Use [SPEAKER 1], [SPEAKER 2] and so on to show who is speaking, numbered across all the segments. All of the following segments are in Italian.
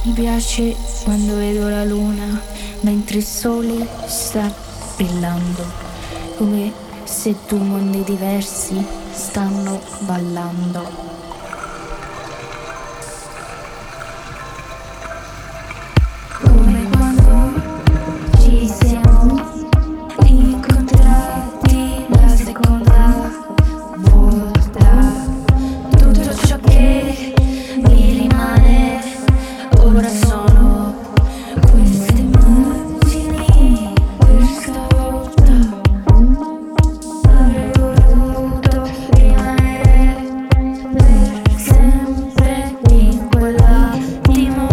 [SPEAKER 1] Mi piace quando vedo la luna mentre il sole sta brillando, come se due mondi diversi stanno ballando. Come quando ci siamo incontrati la seconda volta. Tutto ciò che mi rimane ora sono queste immagini. Questa volta avrei voluto rimanere per sempre in quell'attimo.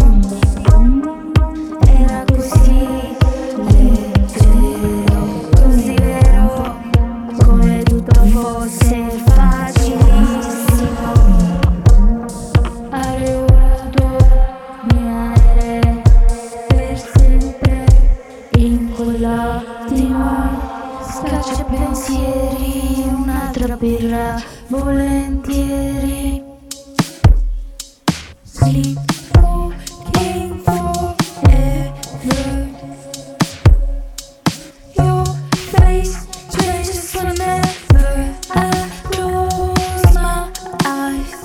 [SPEAKER 1] Era così leggero, così vero, come tutto fosse facilissimo. Avrei voluto rimanere per sempre in quell'attimo. Scaccia pensieri, un'altra birra, volentieri. Sleepwalking forever. Your face changes whenever I close my eyes.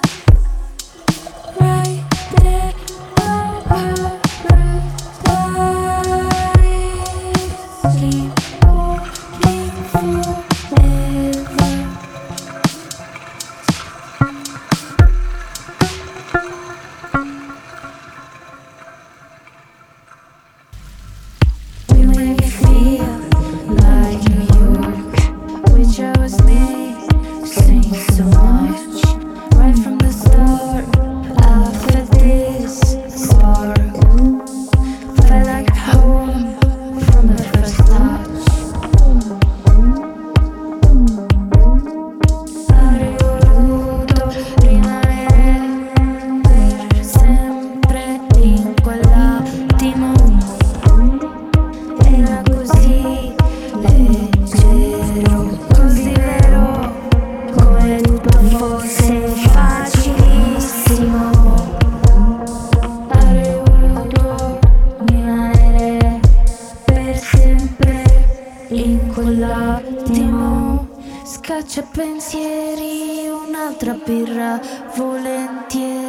[SPEAKER 1] Right there, our paradise. Sleepwalking forever. You make me feel like New York, which I was missing so much. Right from the start, I felt this spark. Felt like home from the first touch. Avrei voluto rimanere per sempre in quell'attimo. Era così leggero, così vero, come tutto fosse facilissimo. Avrei voluto rimanere per sempre in quell'attimo. Scaccia pensieri, un'altra birra, volentieri.